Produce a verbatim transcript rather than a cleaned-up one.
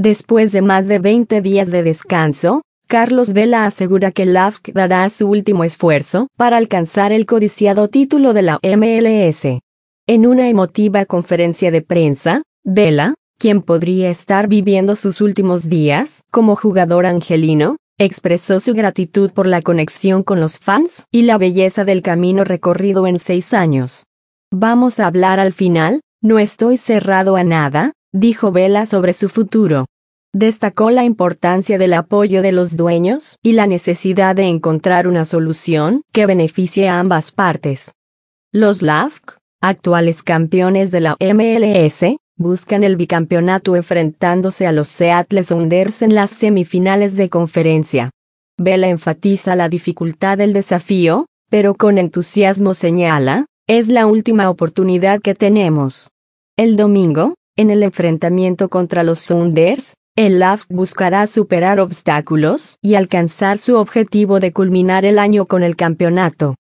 Después de más de veinte días de descanso, Carlos Vela asegura que Love dará su último esfuerzo para alcanzar el codiciado título de la M L S. En una emotiva conferencia de prensa, Vela, quien podría estar viviendo sus últimos días como jugador angelino, expresó su gratitud por la conexión con los fans y la belleza del camino recorrido en seis años. Vamos a hablar al final, no estoy cerrado a nada, dijo Vela sobre su futuro. Destacó la importancia del apoyo de los dueños y la necesidad de encontrar una solución que beneficie a ambas partes. Los Love, actuales campeones de la M L S, buscan el bicampeonato enfrentándose a los Seattle Sounders en las semifinales de conferencia. Vela enfatiza la dificultad del desafío, pero con entusiasmo señala, es la última oportunidad que tenemos. El domingo, en el enfrentamiento contra los Sounders, el Love buscará superar obstáculos y alcanzar su objetivo de culminar el año con el campeonato.